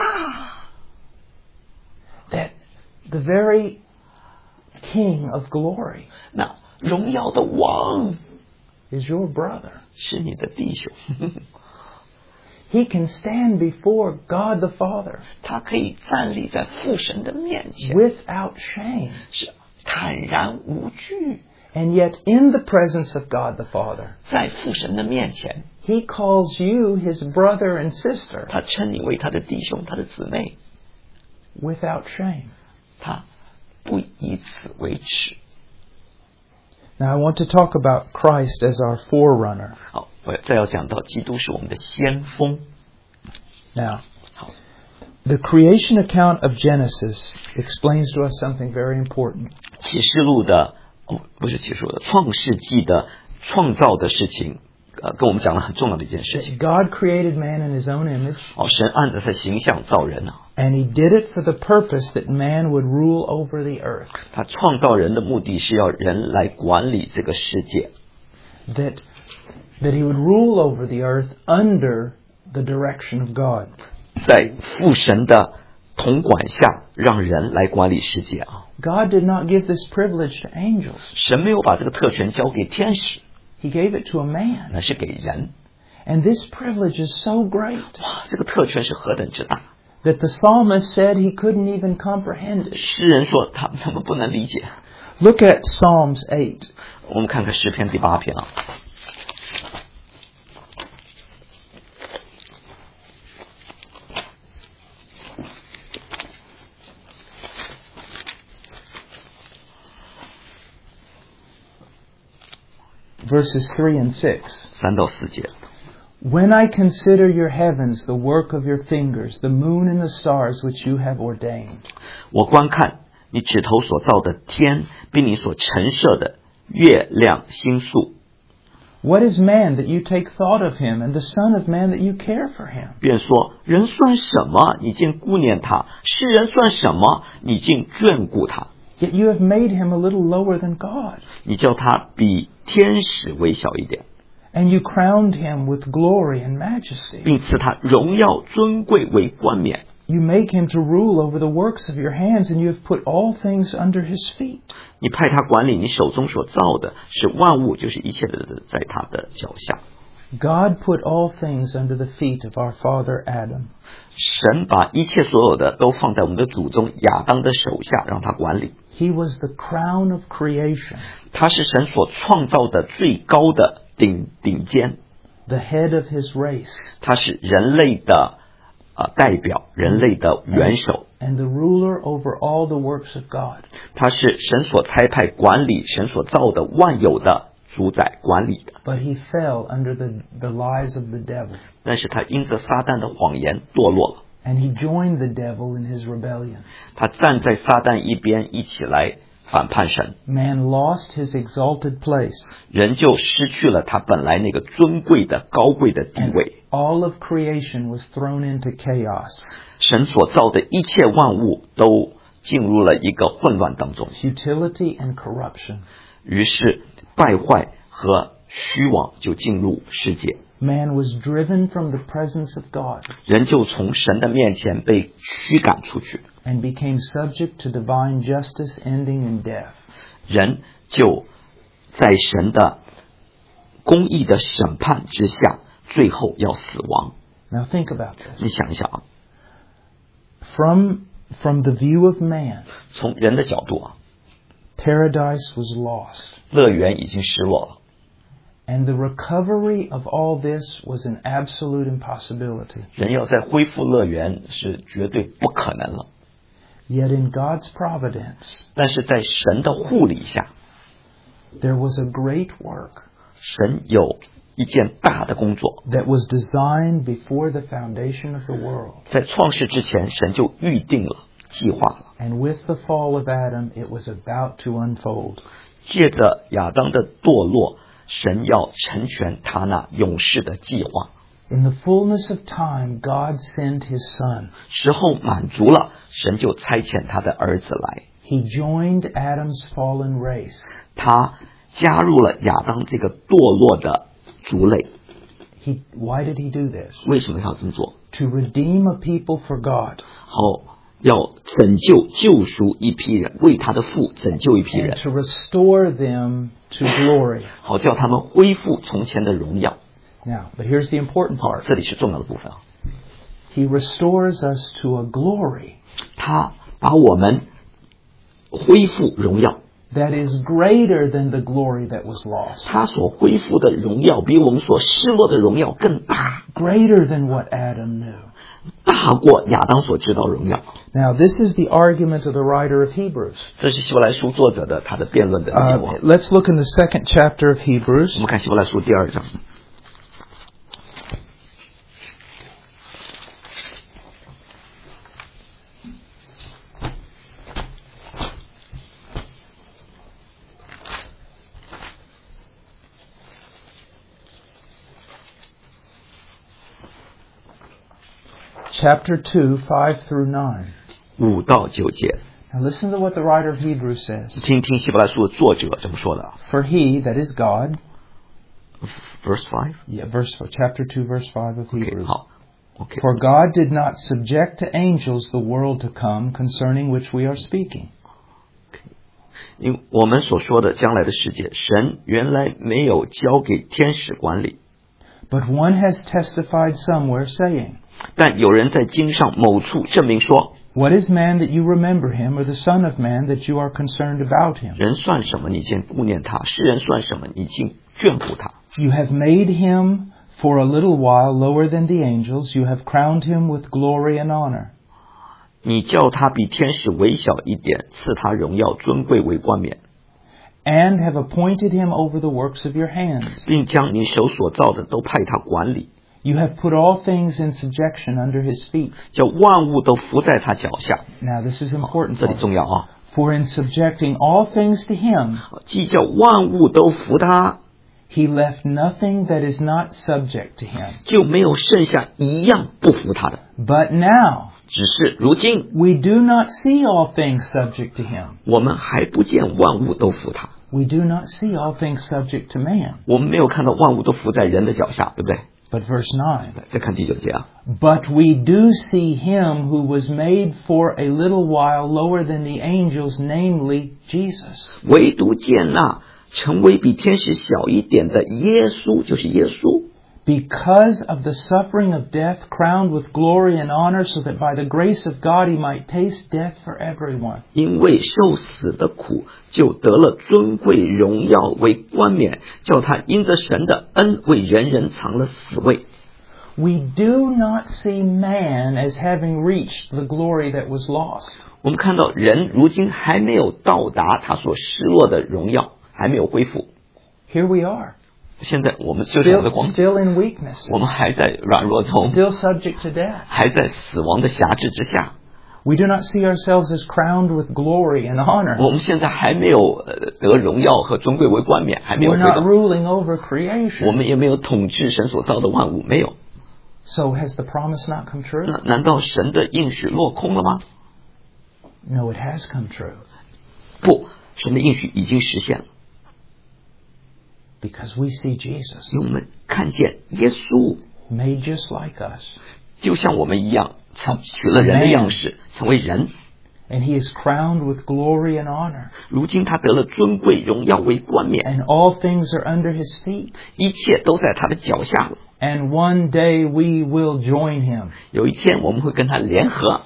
that the very King of glory 那荣耀的王 is your brother. 是你的弟兄， He can stand before God the Father 他可以站立在父神的面前， without shame. 是坦然无惧， And yet in the presence of God the Father, 在父神的面前， He calls you His brother and sister 他称你为他的弟兄，他的姊妹， without shame. 他不以此为耻。 Now I want to talk about Christ as our forerunner. 好，我再要讲到基督是我们的先锋。 Now, 好， the creation account of Genesis explains to us something very important. 启示录的不是启示录的，创世纪的创造的事情，跟我们讲了很重要的一件事情。 God created man in His own image, 神按着他形象造人啊， and He did it for the purpose that man would rule over the earth. 他创造人的目的是要人来管理这个世界， That He would rule over the earth under the direction of God. 在父神的统管下，让人来管理世界啊。 God did not give this privilege to angels. 神没有把这个特权交给天使， He gave it to a man. 那是给人。 And this privilege is so great 哇，这个特权是何等之大！ that the psalmist said he couldn't even comprehend it. 诗人说他们不能理解。 Look at Psalms 8. 我们看看诗篇第8篇啊。 Verses 3 and 6. 3到4节。 When I consider your heavens, the work of your fingers, the moon and the stars which you have ordained. 我观看你指头所造的天，并你所陈设的月亮星宿。 What is man that you take thought of him, and the son of man that you care for him? 便说人算什么，你竟顾念他；世人算什么，你竟眷顾他。 Yet you have made him a little lower than God. 你叫他比天使微小一点， And you crowned him with glory and majesty. 并赐他荣耀尊贵为冠冕。 You make him to rule over the works of your hands, and you have put all things under his feet. 你派他管理你手中所造的，使万物就是一切的在他的脚下。 God put all things under the feet of our father Adam. 神把一切所有的都放在我们的祖宗亚当的手下，让他管理。 He was the crown of creation, 他是神所创造的最高的顶尖， the head of his race, 他是人类的代表，人类的元首， and the ruler over all the works of God. 他是神所差派管理神所造的万有的主宰管理的。 But he fell under the lies of the devil, 但是他因着撒旦的谎言堕落了， and he joined the devil in his rebellion. 他站在撒旦一边，一起来反叛神， Man lost his exalted place, 人就失去了他本来那个尊贵的高贵的地 and 位。 all of creation was thrown into chaos, 神所造的一切万物都进入了一个混乱当中， futility and corruption. 于是败坏和虚妄就进入世界， Man was driven from the presence of God 人就从神的面前被驱赶出去， and became subject to divine justice, ending in death. 人就在神的公义的审判之下，最后要死亡。 Now think about this. 你想一想啊， From the view of man, 从人的角度啊， paradise was lost. 乐园已经失落了， And the recovery of all this was an absolute impossibility. 人要再恢复乐园是绝对不可能了。 Yet in God's providence, 但是在神的护理下， there was a great work 神有一件大的工作， that was designed before the foundation of the world. 在创世之前，神就预定了、计划了。 And with the fall of Adam, it was about to unfold. 借着亚当的堕落，神要成全他那永世的计划。 In the fullness of time, God sent his son. 时候满足了，神就差遣他的儿子来， He joined Adam's fallen race. 他加入了亚当这个堕落的族类。 Why did he do this? 为什么要这么做？ To redeem a people for God 好，要拯救、救赎一批人，为他的父拯救一批 and 人， to restore them to glory. 好叫他们恢复从前的荣耀。 Now, but here's the important 好， part. 这里是重要的部分啊。 He restores us to a glory 他把我们恢复荣耀， that is greater than the glory that was lost, 他所恢复的荣耀比我们所失落的荣耀更大， greater than what Adam knew. 大过亚当所知道荣耀。 Now, this is the argument of the writer of Hebrews. 这是希伯来书作者的他的辩论的内容。 Let's look in the second chapter of 我 Hebrews. 们看希伯来书第2章。 Chapter 2, 5 through 9. 5到9节， Now listen to what the writer of Hebrews says. 听听希伯来书的作者怎么说的啊。 For he, that is God, Verse 5， chapter 2, verse 5 of OK， Hebrews. 好，OK。 For God did not subject to angels the world to come concerning which we are speaking. 因为我们所说的将来的世界，神原来没有交给天使管理， But one has testified somewhere, saying, 但有人在经上某处证明说， What is man that you remember him, or the son of man that you are concerned about him? 人算什么，你竟顾念他；世人算什么，你竟眷顾他。 You have made him for a little while lower than the angels. You have crowned him with glory and honor. 你叫他比天使微小一点，赐他荣耀尊贵为冠冕， And have appointed him over the works of your hands. 并将你手所造的都派他管理， You have put all things in subjection under his feet. 叫万物都伏在他脚下。 Now this is important. 这里重要啊！ For in subjecting all things to him, 既叫万物都服他， he left nothing that is not subject to him. 就没有剩下一样不服他的。 But now, 只是如今， we do not see all things subject to him. 我们还不见万物都服他， We do not see all things subject to man. 我们没有看到万物都服在人的脚下，对不对？ But verse 9. 再看第9节啊， But we do see him who was made for a little while lower than the angels, namely Jesus. 唯独见那成为比天使小一点的耶稣，就是耶稣。 Because of the suffering of death, crowned with glory and honor, so that by the grace of God he might taste death for everyone. 因为受死的苦，就得了尊贵荣耀为冠冕，叫他因着神的恩为人人尝了死味。 We do not see man as having reached the glory that was lost. 我们看到人如今还没有到达他所失落的荣耀，还没有恢复。 Here we are, 现在我们就是我们的光， still in weakness, 我们还在软弱中， still subject to death. 还在死亡的辖制之下。 We do not see ourselves as crowned with glory and honor. 我们现在还没有得荣耀和尊贵为冠冕，还没有 We're 回 not 到， ruling over 我 creation. 们也没有统治神所造的万物，没有。 So has the promise not come true? 难道神的应许落空了吗？ No, it has come true. 不，神的应许已经实现了， Because we see Jesus 因为我们看见耶稣 made just like us. 就像我们一样，取了人的样式，成为人。 And he is crowned with glory and honor. 如今他得了尊贵荣耀为冠冕， And all things are under his feet. 一切都在他的脚下了。 And one day we will join him. 有一天我们会跟他联合。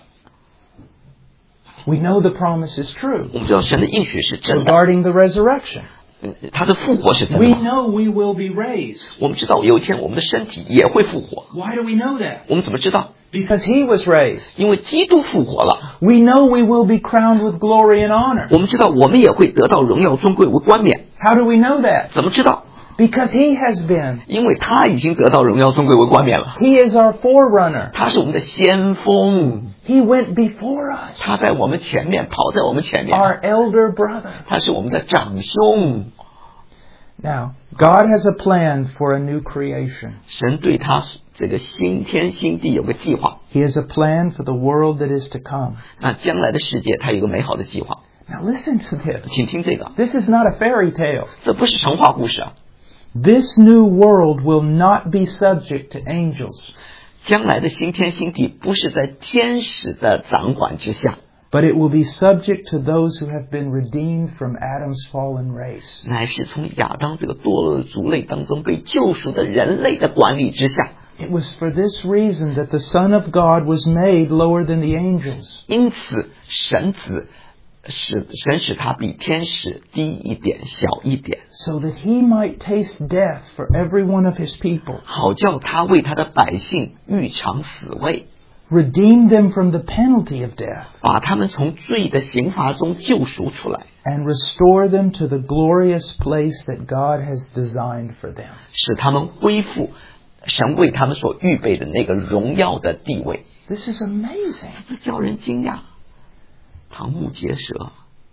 We know the promise is true 我们知道神的应许是真的， regarding the resurrection. 他的复活是真 We 的。 know we will be raised. 我们知道有一天我们的身体也会复活。 Why do we know that? 我们怎么知道？ Because he was raised. 因为基督复活了。 We know we will be crowned with glory and honor. 我们知道我们也会得到荣耀尊贵为冠冕。 How do we know that? 怎么知道？ Because he has been. 因为他已经得到荣耀尊贵为冠冕了。 He is our forerunner. 他是我们的先锋， He went before us. 他在我们前面，跑在我们前面。 Our elder brother. 他是我们的长兄。 Now, God has a plan for a new creation. 神对他这个新天新地有个计划， He has a plan for the world that is to come. 那将来的世界他有一个美好的计划。 Now listen to this. 请听这个， This is not a fairy tale. 这不是神话故事啊！ This new world will not be subject to angels, 将来的新天新地不是在天使的掌管之下， but it will be subject to those who have been redeemed from Adam's fallen race. 乃是从亚当这个堕落的族类当中被救赎的人类的管理之下。 It was for this reason that the Son of God was made lower than the angels, 因此，神使他比天使低一点、小一点， so that he might taste death for every one of his people, 好叫他为他的百姓预尝死味， redeem them from the penalty of death, 把他们从罪的刑罚中救赎出来， and restore them to the glorious place that God has designed for them. 使他们恢复神为他们所预备的那个荣耀的地位。 This is amazing. 这叫人惊讶，瞠目结舌。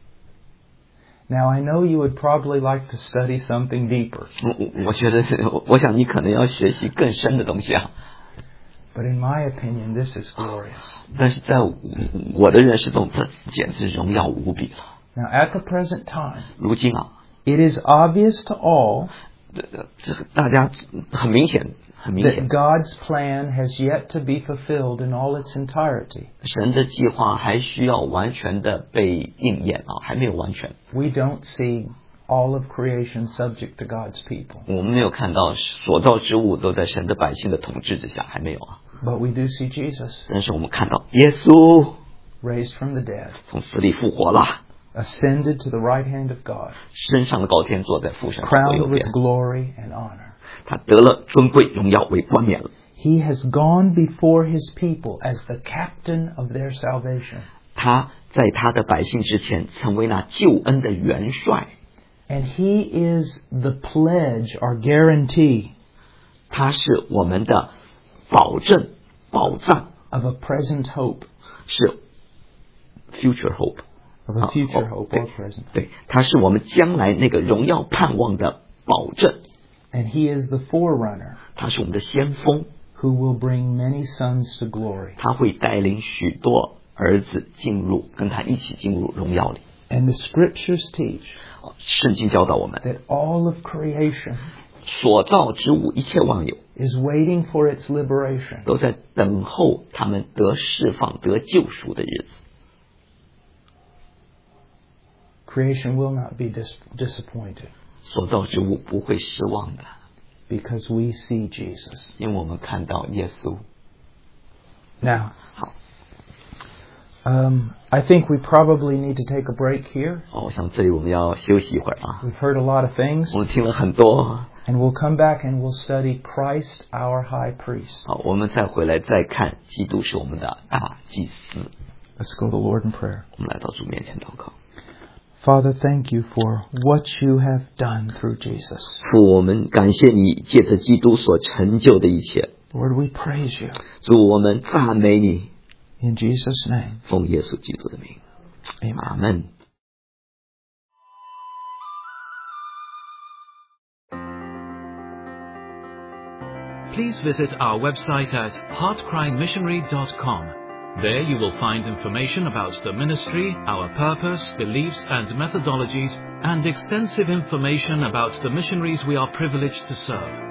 Now, I know you would probably like to study something deeper, 我觉得，我想你可能要学习更深的东西啊。 but in my opinion, this is glorious. 但是在我的认识中，这简直荣耀无比了。 Now, at the present time, 如今啊， it is obvious to all 这个大家很明显 that God's plan has yet to be fulfilled in all its entirety. 神的计划还需要完全的被应验啊，还没有完全。 We don't see all of creation subject to God's people. 我们没有看到所造之物都在神的百姓的统治之下，还没有啊。 But we do see Jesus 但是我们看到耶稣 raised from the dead, 从死里复活了， ascended to the right hand of God, 升上了高天，坐在父神的左 crowned 右 with 边， glory and honor. 他得了尊贵荣耀为冠冕了。 He has gone before his people as the captain of their salvation. 他在他的百姓之前成为那救恩的元帅， And he is the pledge or guarantee 他是我们的保证、保障， of a present hope, 是 future hope， of a future 哦 hope 对 or present hope. 对，他是我们将来那个荣耀盼望的保证， And he is the forerunner 他是我们的先锋， who will bring many sons to glory. 他会带领许多儿子跟他一起进入荣耀里。 And the scriptures teach 圣经教导我们， that all of creation 所造之物一切万有 is waiting for its liberation. 都在等候他们得释放、得救赎的日子。 Creation will not be disappointed 所造之物不会失望的， because we see Jesus. 因为我们看到耶稣。 Now, 好， I think we probably need to take a break here. 我想这里我们要休息一会儿啊。 We've heard a lot of things, 我们听了很多， and we'll come back and we'll study Christ, our high priest. 好，我们再回来再看，基督是我们的大祭司。 Let's go to the Lord in prayer. 我们来到主面前祷告。 Father, thank you for what you have done through Jesus. 父，我们感谢你借着基督所成就的一切。 Lord, we praise you. 主，我们赞美你， In Jesus' name, 奉耶稣基督的名， amen. 阿门。 Please visit our website at heartcrymissionary.com. There you will find information about the ministry, our purpose, beliefs and methodologies, and extensive information about the missionaries we are privileged to serve.